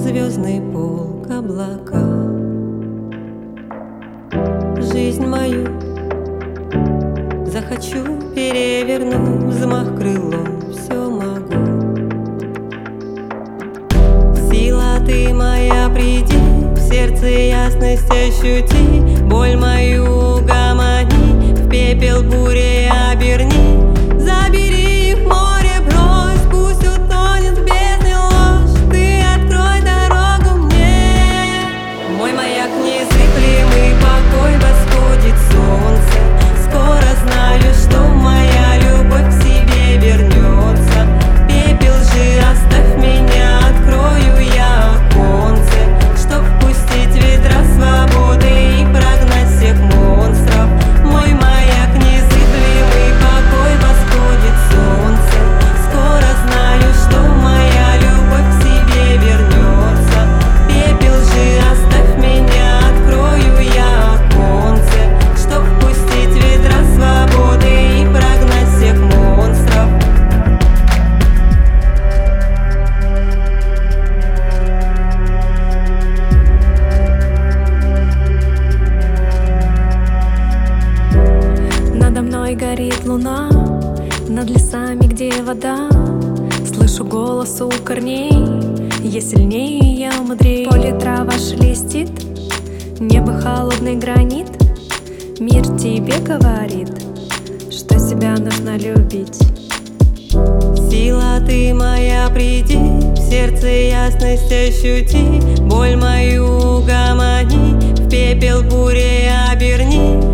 звездный полк облака. Жизнь мою захочу переверну, взмах крылом все могу. Сила ты моя, приди, в сердце ясность ощути, боль мою угомони, в пепел бури оберни. Забери их в море, брось, пусть утонет в бездне ложь, ты открой дорогу мне. Мой маяк незыблемый, покой восходит солнце, скоро знаю, что моя любовь к себе вернется. Пепел же оставь меня, открою я оконце, чтоб впустить ветра свободы и прогнать всех монстров. Мой маяк незыблемый, покой восходит солнце, скоро знаю, что моя любовь к себе вернется. Пепел же оставь меня, открою я оконце, чтоб впустить ветра свободы и прогнать всех монстров. Надо мной горит луна, над лесами, где вода. Слышу голос у корней, я сильнее, я мудрей. Поле трава шелестит, небо холодный гранит. Мир тебе говорит, что себя нужно любить. Сила ты моя, приди, в сердце ясность ощути, боль мою угомони, в пепел бури оберни.